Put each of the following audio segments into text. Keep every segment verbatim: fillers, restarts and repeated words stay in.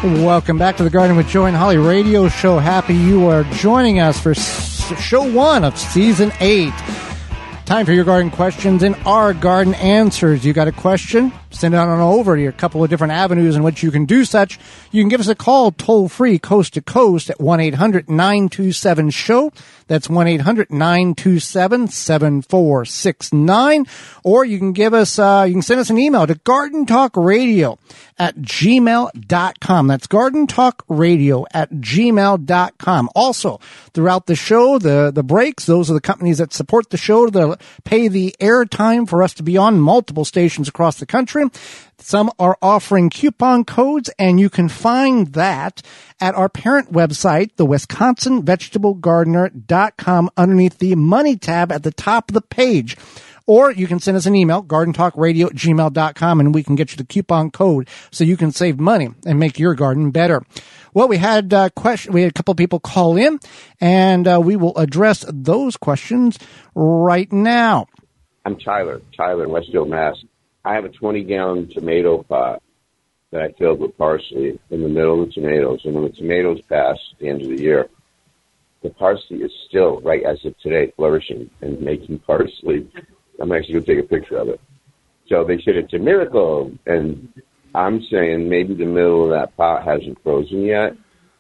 Welcome back to the Garden with Joe and Holly radio show. Happy you are joining us for show one of season eight. Time for your garden questions and our garden answers. You got a question? Send it on over to a couple of different avenues in which you can do such. You can give us a call toll free coast to coast at one eight hundred nine two seven show. That's one eight hundred nine two seven seven four six nine. Or you can give us, uh, you can send us an email to garden talk radio at gmail dot com. That's garden talk radio at gmail dot com. Also, throughout the show, the, the breaks, those are the companies that support the show that pay the airtime for us to be on multiple stations across the country. Some are offering coupon codes, and you can find that at our parent website, the wisconsin vegetable gardener dot com, underneath the Money tab at the top of the page. Or you can send us an email, garden talk radio at gmail dot com, and we can get you the coupon code so you can save money and make your garden better. Well, we had uh, question. We had a couple of people call in, and uh, we will address those questions right now. I'm Tyler, Tyler in Westfield, Mass. I have a twenty-gallon tomato pot that I filled with parsley in the middle of the tomatoes. And when the tomatoes pass at the end of the year, the parsley is still, right as of today, flourishing and making parsley. I'm actually going to take a picture of it. So they said it's a miracle. And I'm saying maybe the middle of that pot hasn't frozen yet.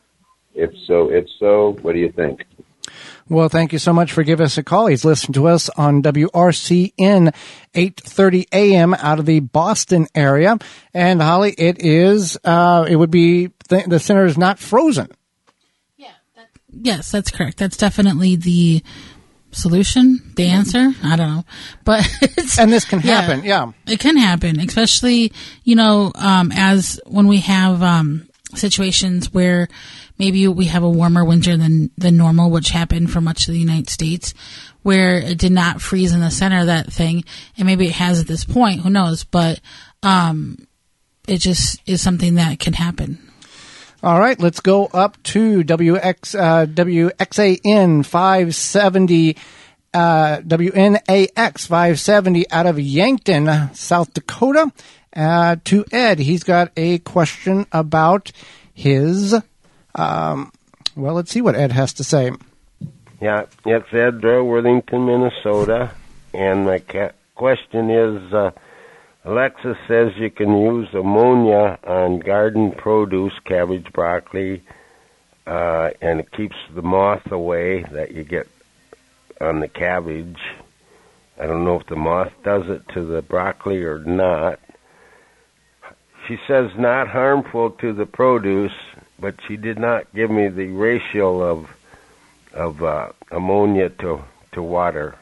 If so, it's so. What do you think? Well, thank you so much for giving us a call. He's listening to us on W R C N eight thirty A M out of the Boston area. And Holly, it is, uh, it would be, th- the center is not frozen. Yeah. That, yes, that's correct. That's definitely the solution, the answer. I don't know. But it's, and this can happen. Yeah, yeah. It can happen, especially, you know, um, as when we have, um, situations where maybe we have a warmer winter than, than normal, which happened for much of the United States, where it did not freeze in the center of that thing. And maybe it has at this point, who knows, but, um, it just is something that can happen. All right, let's go up to W X, uh, W X A N five seventy, uh, W N A X five seventy out of Yankton, South Dakota. Uh, to Ed, he's got a question about his, um, well, let's see what Ed has to say. Yeah, it's Ed, uh, Worthington, Minnesota, and my ca- question is, uh, Alexa says you can use ammonia on garden produce, cabbage, broccoli, uh, and it keeps the moth away that you get on the cabbage. I don't know if the moth does it to the broccoli or not. She says not harmful to the produce, but she did not give me the ratio of of uh, ammonia to, to water.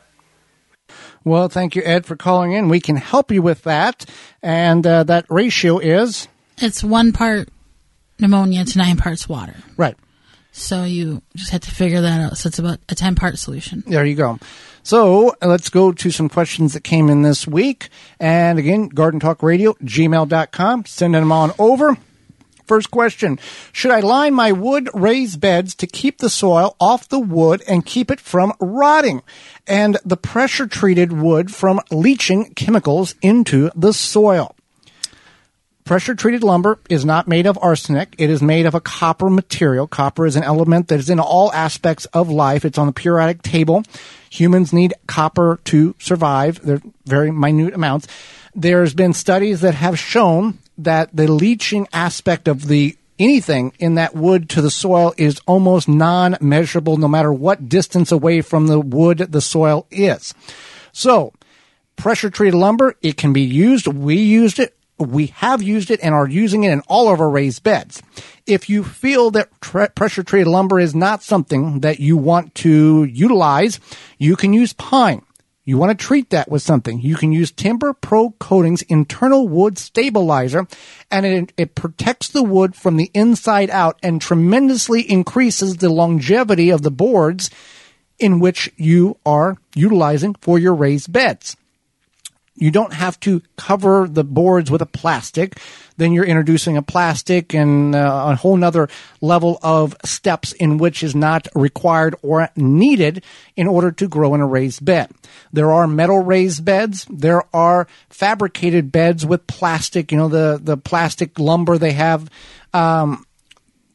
Well, thank you, Ed, for calling in. We can help you with that, and uh, that ratio is? It's one part ammonia to nine parts water. Right. So you just had to figure that out. So it's about a ten-part solution. There you go. So let's go to some questions that came in this week. And again, Garden Talk Radio, gmail dot com. Send them on over. First question, should I line my wood raised beds to keep the soil off the wood and keep it from rotting and the pressure-treated wood from leaching chemicals into the soil? Pressure-treated lumber is not made of arsenic. It is made of a copper material. Copper is an element that is in all aspects of life. It's on the periodic table. Humans need copper to survive. They're very minute amounts. There's been studies that have shown that the leaching aspect of the anything in that wood to the soil is almost non-measurable no matter what distance away from the wood the soil is. So, pressure-treated lumber, it can be used. We used it. We have used it and are using it in all of our raised beds. If you feel that tre- pressure-treated lumber is not something that you want to utilize, you can use pine. You want to treat that with something. You can use Timber Pro Coatings Internal Wood Stabilizer, and it, it protects the wood from the inside out and tremendously increases the longevity of the boards in which you are utilizing for your raised beds. You don't have to cover the boards with a plastic. Then you're introducing a plastic and uh, a whole nother level of steps in which is not required or needed in order to grow in a raised bed. There are metal raised beds. There are fabricated beds with plastic, you know, the, the plastic lumber they have um,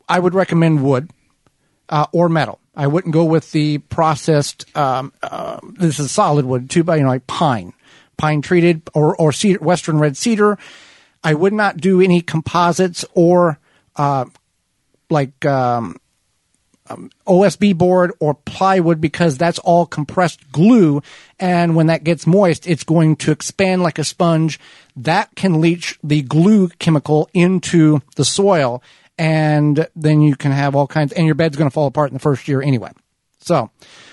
I would recommend wood uh, or metal. I wouldn't go with the processed. Um, uh, this is solid wood too, but you know, like pine, pine treated or or cedar, western red cedar. I would not do any composites or uh, like um, um, O S B board or plywood because that's all compressed glue, and when that gets moist, it's going to expand like a sponge. That can leach the glue chemical into the soil. And then you can have all kinds, and your bed's going to fall apart in the first year anyway. So,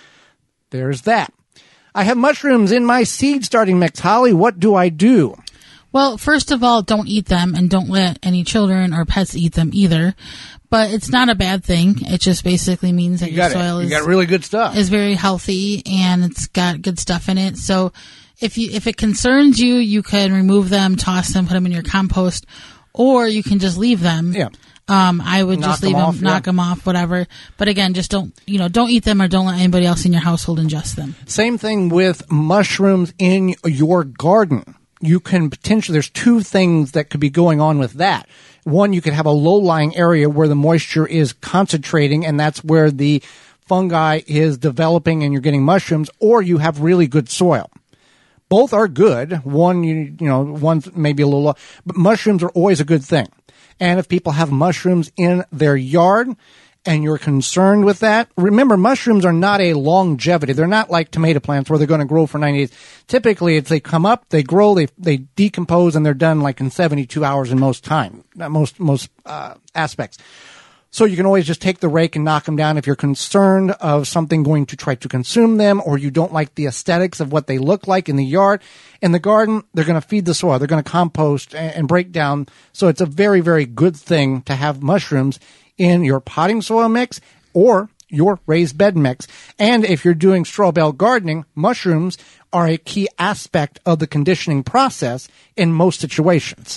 there's that. I have mushrooms in my seed starting mix. Holly, what do I do? Well, first of all, don't eat them, and don't let any children or pets eat them either. But it's not a bad thing. It just basically means that You your got soil it. You is, got really good stuff. is very healthy, and it's got good stuff in it. So, if you if it concerns you, you can remove them, toss them, put them in your compost, or you can just leave them. Yeah. Um, I would Knock just leave them them, off, knock yeah. them off, whatever. But again, just don't, you know, don't eat them or don't let anybody else in your household ingest them. Same thing with mushrooms in your garden. You can potentially, there's two things that could be going on with that. One, you could have a low-lying area where the moisture is concentrating, and that's where the fungi is developing and you're getting mushrooms, or you have really good soil. Both are good. One, you, you know, one's maybe a little low, but mushrooms are always a good thing. And if people have mushrooms in their yard and you're concerned with that, remember, mushrooms are not a longevity. They're not like tomato plants where they're going to grow for ninety days. Typically, it's they come up, they grow, they they decompose, and they're done like in seventy-two hours in most time, most most uh, aspects. So you can always just take the rake and knock them down if you're concerned of something going to try to consume them, or you don't like the aesthetics of what they look like in the yard. In the garden, they're going to feed the soil. They're going to compost and, and break down. So it's a very, very good thing to have mushrooms in your potting soil mix or your raised bed mix. And if you're doing straw bale gardening, mushrooms are a key aspect of the conditioning process in most situations.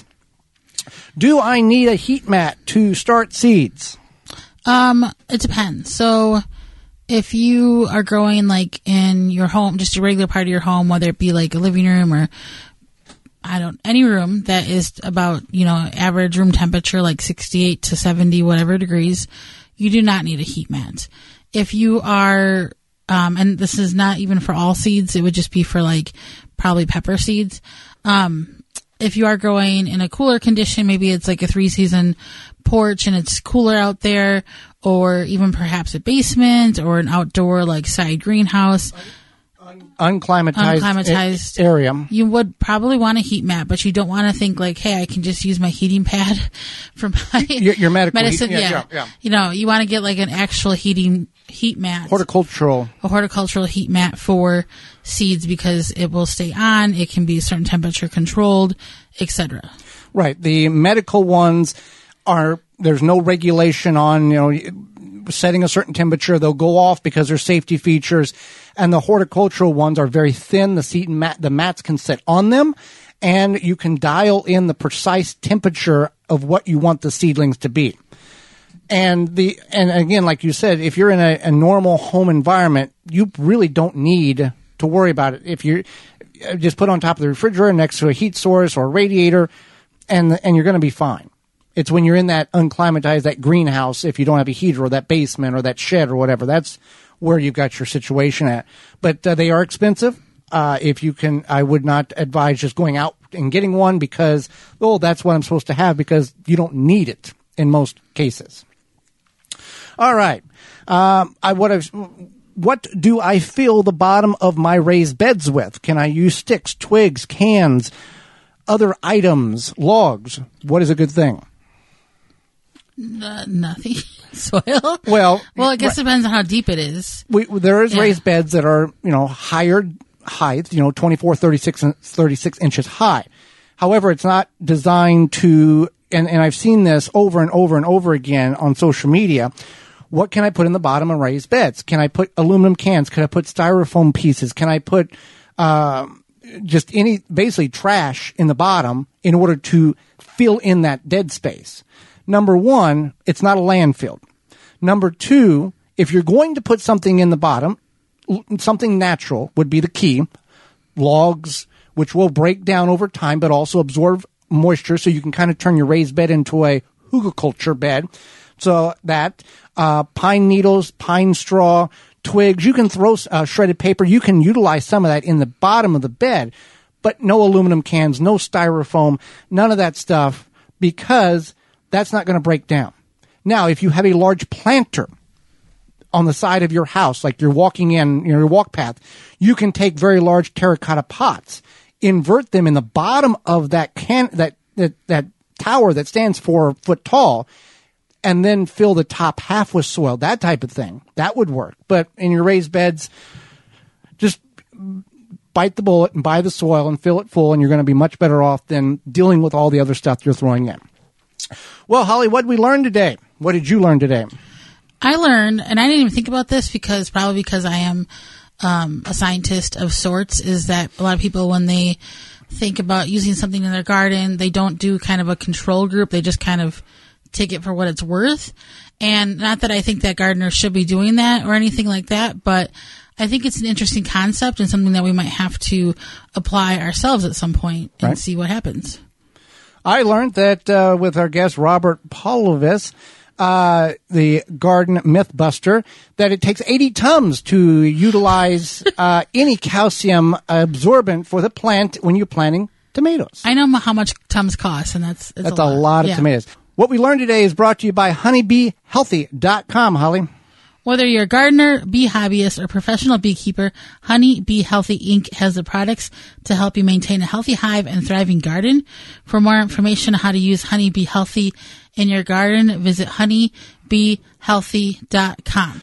Do I need a heat mat to start seeds? Um, it depends. So if you are growing like in your home, just a regular part of your home, whether it be like a living room or I don't, any room that is about, you know, average room temperature, like sixty-eight to seventy, whatever degrees, you do not need a heat mat. If you are, um, and this is not even for all seeds, it would just be for like probably pepper seeds. Um, if you are growing in a cooler condition, maybe it's like a three season porch and it's cooler out there, or even perhaps a basement or an outdoor like side greenhouse. Unclimatized, unclimatized area. You would probably want a heat mat, but you don't want to think like, hey, I can just use my heating pad for my your, your medical medicine. Heat, yeah, yeah. yeah, yeah. You know, you want to get like an actual heating heat mat. Horticultural. A horticultural heat mat for seeds because it will stay on. It can be certain temperature controlled, et cetera. Right. The medical ones are, there's no regulation on, you know, setting a certain temperature. They'll go off because there's safety features. And the horticultural ones are very thin. The seat and mat, the mats can sit on them, and you can dial in the precise temperature of what you want the seedlings to be. And the, and again, like you said, if you're in a, a normal home environment, you really don't need to worry about it. If you just put on top of the refrigerator next to a heat source or a radiator, and, and you're going to be fine. It's when you're in that unclimatized, that greenhouse, if you don't have a heater, or that basement or that shed or whatever, that's where you've got your situation at. But uh, they are expensive. Uh, if you can, I would not advise just going out and getting one because, oh, that's what I'm supposed to have, because you don't need it in most cases. All right. Um, I what I've, what do I fill the bottom of my raised beds with? Can I use sticks, twigs, cans, other items, logs? What is a good thing? Uh, nothing. Soil. Well, well, I guess right. it depends on how deep it is. We, there is Yeah. raised beds that are, you know, higher height, you know, twenty-four, thirty-six, thirty-six inches high. However, it's not designed to, and, and I've seen this over and over and over again on social media. What can I put in the bottom of raised beds? Can I put aluminum cans? Can I put styrofoam pieces? Can I put, uh, just any, basically trash in the bottom in order to fill in that dead space? Number one, it's not a landfill. Number two, if you're going to put something in the bottom, something natural would be the key. Logs, which will break down over time, but also absorb moisture, so you can kind of turn your raised bed into a hugelkultur bed. So that, uh, pine needles, pine straw, twigs, you can throw uh, shredded paper. You can utilize some of that in the bottom of the bed, but no aluminum cans, no styrofoam, none of that stuff, because that's not going to break down. Now, if you have a large planter on the side of your house, like you're walking in, you know, your walk path, you can take very large terracotta pots, invert them in the bottom of that can, that, that, that tower that stands four foot tall, and then fill the top half with soil, that type of thing. That would work. But in your raised beds, just bite the bullet and buy the soil and fill it full, and you're going to be much better off than dealing with all the other stuff you're throwing in. Well, Holly, what did we learn today? What did you learn today? I learned, and I didn't even think about this because probably because I am um, a scientist of sorts, is that a lot of people, when they think about using something in their garden, they don't do kind of a control group. They just kind of take it for what it's worth. And not that I think that gardeners should be doing that or anything like that, but I think it's an interesting concept and something that we might have to apply ourselves at some point and right. see what happens. I learned that uh, with our guest Robert Polovis, uh, the garden mythbuster, that it takes eighty tums to utilize uh, any calcium absorbent for the plant when you're planting tomatoes. I know how much tums cost, and that's it's that's a a lot, lot of yeah. tomatoes. What we learned today is brought to you by honey bee healthy dot com, Holly. Whether you're a gardener, bee hobbyist, or professional beekeeper, Honey Bee Healthy Incorporated has the products to help you maintain a healthy hive and thriving garden. For more information on how to use Honey Bee Healthy in your garden, visit honey bee healthy dot com.